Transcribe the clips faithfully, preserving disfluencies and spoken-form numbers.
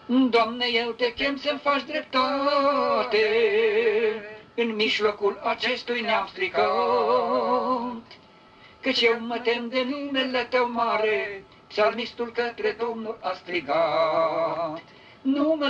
Doamne, eu te chem să-mi faci dreptate în mijlocul acestui neam stricat, căci eu mă tem de numele Tău mare, psalmistul către Domnul a strigat. Nu mă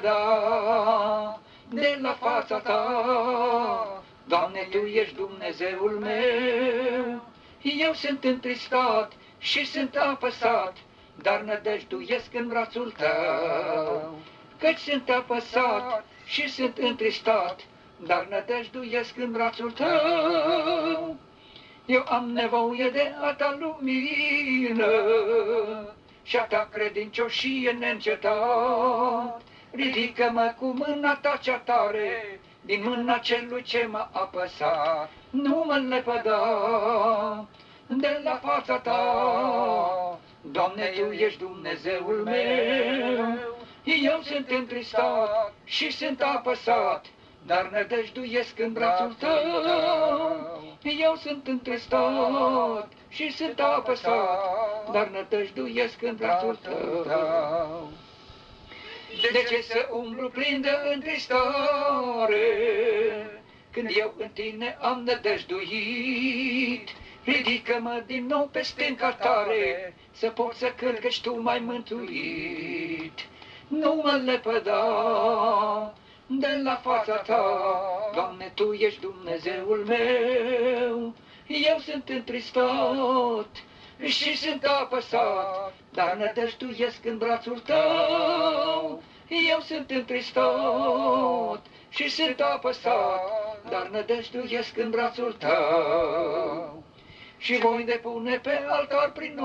lepăda de la fața Ta, Doamne, Tu ești Dumnezeul meu. Eu sunt întristat și sunt apăsat, dar nădăjduiesc în brațul Tău. Căci sunt apăsat și sunt întristat, dar nădăjduiesc în brațul Tău. Eu am nevoie de a Ta lumină și a Ta credincioșie neîncetat. Ridică-mă cu mâna Ta cea tare din mâna celui ce m-a apăsat. Nu mă lepăda de la fața Ta, Doamne, Tu ești Dumnezeul meu. Eu sunt întristat și sunt apăsat, dar nădăjduiesc în brațul Tău. Eu sunt întristat și sunt apăsat, dar nădăjduiesc în brațul Tău. De ce să umblu plin de întristare, când eu în Tine am nădăjduit? Ridică-mă din nou pe stânca tare, să pot să cânt căci Tu m-ai mântuit. Nu mă lepăda de la fața Ta, Doamne, Tu ești Dumnezeul meu. Eu sunt întristat și sunt apăsat, dar nădăjduiesc în brațul Tău. Eu sunt întristat și sunt apăsat, dar nădăjduiesc în brațul Tău. Și voi depune pe altar prin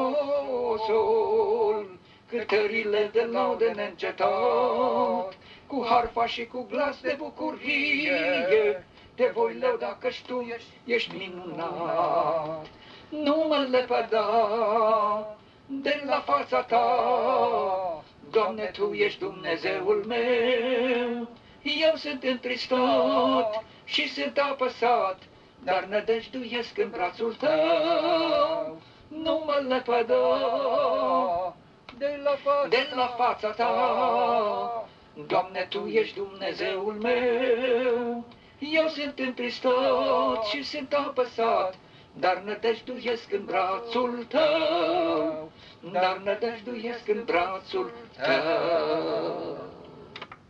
osul cântările de laude neîncetat, cu harfa și cu glas de bucurie te voi lăuda căci Tu ești minunat. Nu mă lepăda de la fața Ta, Doamne, Tu ești Dumnezeul meu. Eu sunt întristat și sunt apăsat, dar nădăjduiesc în brațul Tău. Nu mă lepăda de la fața, de la fața Ta, Doamne, Tu ești Dumnezeul meu. Eu sunt întristat și sunt apăsat, dar nădăjduiesc în brațul Tău, dar nădăjduiesc în brațul Tău.